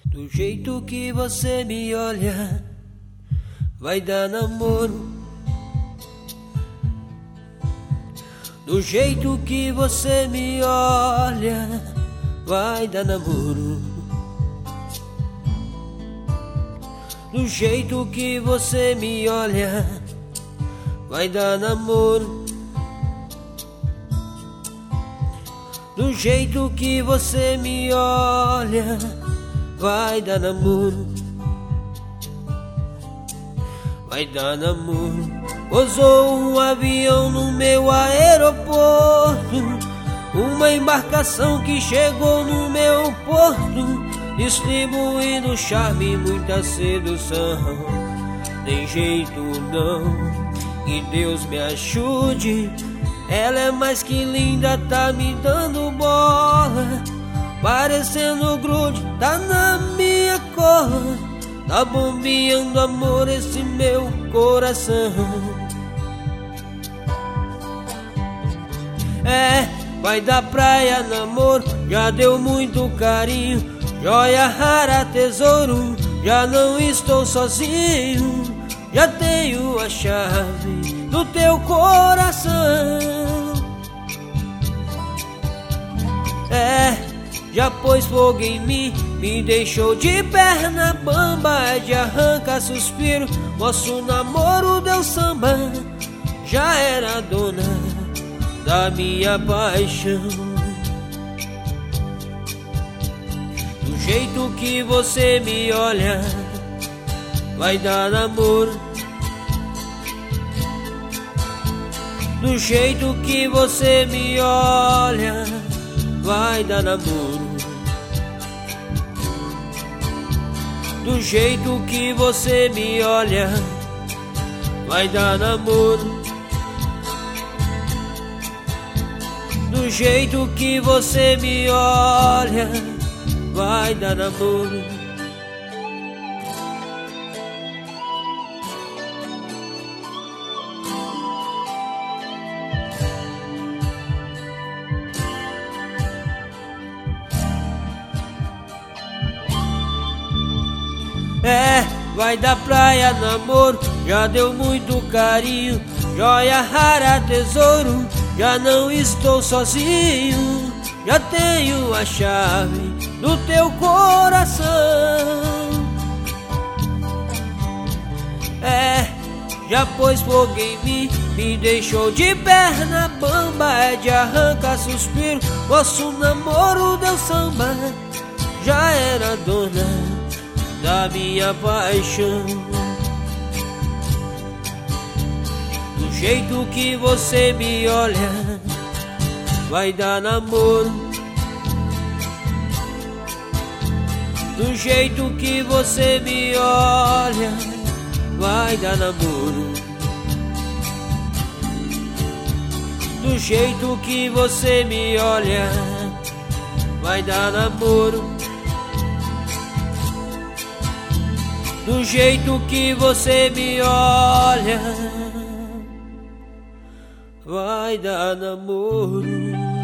Do jeito que você me olha, vai dar namoro. Do jeito que você me olha, vai dar namoro. Do jeito que você me olha, vai dar namoro. Do jeito que você me olha, vai dar namoro. Vai dar namoro. Pousou um avião no meu aeroporto, uma embarcação que chegou no meu porto, distribuindo charme e muita sedução. Tem jeito não, que Deus me ajude. Ela é mais que linda, tá me dando bola, parecendo grude, tá na minha cor. Tá bombeando amor esse meu coração. Vai da praia namoro, já deu muito carinho. Joia rara, tesouro, já não estou sozinho. Já tenho a chave do teu coração. Já pôs fogo em mim, me deixou de perna bamba. De arranca suspiro, nosso namoro deu samba. Já era dona da minha paixão. Do jeito que você me olha, vai dar namoro. Do jeito que você me olha, vai dar namoro. Do jeito que você me olha, vai dar namoro. Do jeito que você me olha, vai dar namoro. Vai da praia namoro, já deu muito carinho. Joia rara, tesouro, já não estou sozinho. Já tenho a chave do teu coração. Já pôs fogo em mim, me deixou de perna bamba. De arranca suspiro, nosso namoro deu samba. Já era dona da minha paixão. Do jeito que você me olha, vai dar namoro. Do jeito que você me olha, vai dar namoro. Do jeito que você me olha, vai dar namoro. Do jeito que você me olha, vai dar namoro.